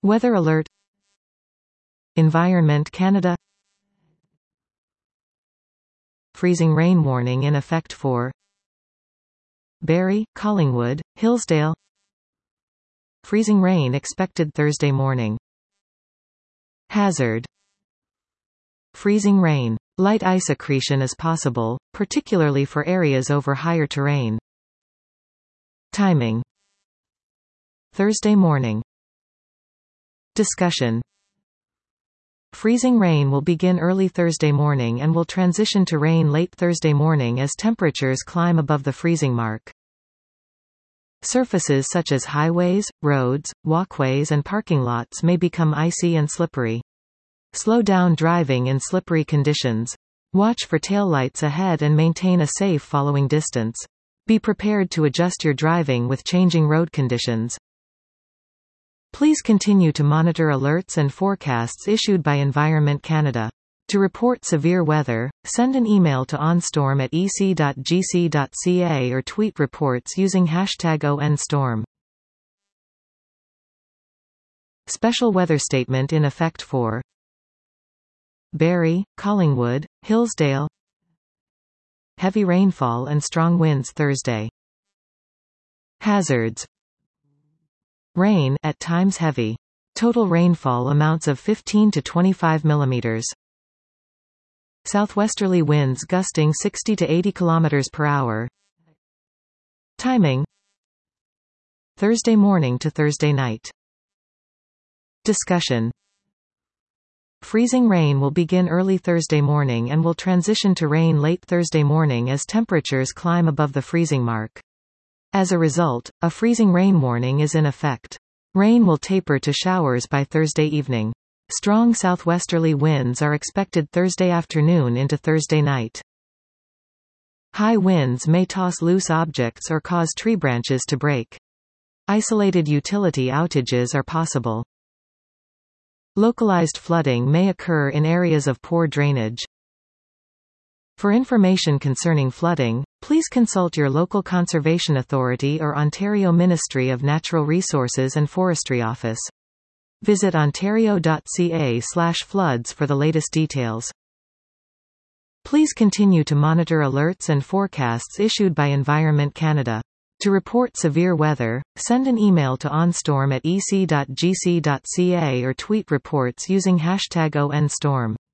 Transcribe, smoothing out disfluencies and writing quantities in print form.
Weather alert. Environment Canada. Freezing rain warning in effect for Barrie, Collingwood, Hillsdale. Freezing rain expected Thursday morning. Hazard. Freezing rain. Light ice accretion is possible, particularly for areas over higher terrain. Timing. Thursday morning. Discussion. Freezing rain will begin early Thursday morning and will transition to rain late Thursday morning as temperatures climb above the freezing mark. Surfaces such as highways, roads, walkways and parking lots may become icy and slippery. Slow down driving in slippery conditions. Watch for taillights ahead and maintain a safe following distance. Be prepared to adjust your driving with changing road conditions. Please continue to monitor alerts and forecasts issued by Environment Canada. To report severe weather, send an email to onstorm@ec.gc.ca or tweet reports using #ONStorm. Special weather statement in effect for Barrie, Collingwood, Hillsdale. Heavy rainfall and strong winds Thursday. Hazards. Rain, at times heavy. Total rainfall amounts of 15 to 25 mm. Southwesterly winds gusting 60 to 80 km per hour. Timing. Thursday morning to Thursday night. Discussion. Freezing rain will begin early Thursday morning and will transition to rain late Thursday morning as temperatures climb above the freezing mark. As a result, a freezing rain warning is in effect. Rain will taper to showers by Thursday evening. Strong southwesterly winds are expected Thursday afternoon into Thursday night. High winds may toss loose objects or cause tree branches to break. Isolated utility outages are possible. Localized flooding may occur in areas of poor drainage. For information concerning flooding, please consult your local conservation authority or Ontario Ministry of Natural Resources and Forestry Office. Visit ontario.ca/floods for the latest details. Please continue to monitor alerts and forecasts issued by Environment Canada. To report severe weather, send an email to onstorm@ec.gc.ca or tweet reports using #ONStorm.